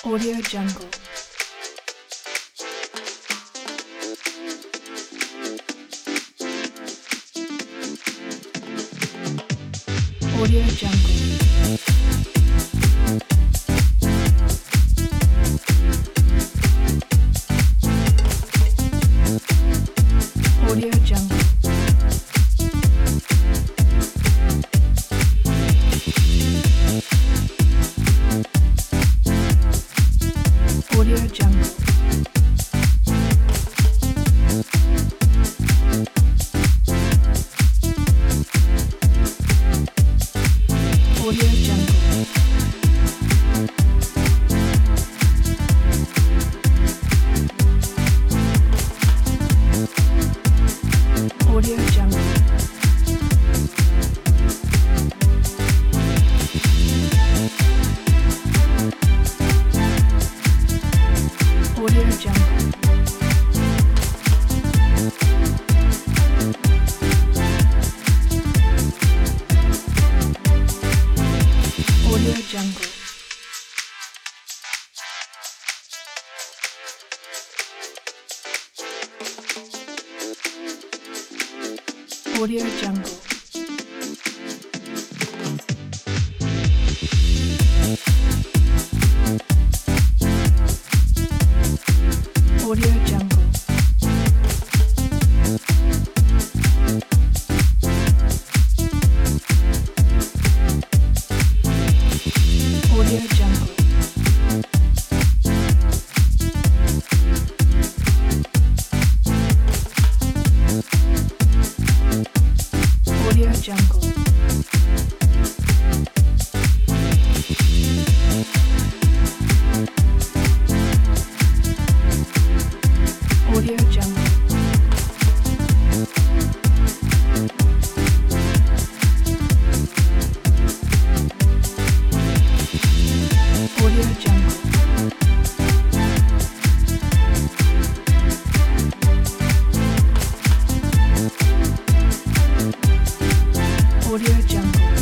Audio Jungle. Audio Jungle. Audio Jungle. Audio Jungle. Audio Jungle. Audio Jungle. Audio Jungle. Audio Jungle. Audio Jungle. Audio Jungle. Audio Jungle. Audio Jungle. Audio Jungle. Audio Jungle. Audio Jungle.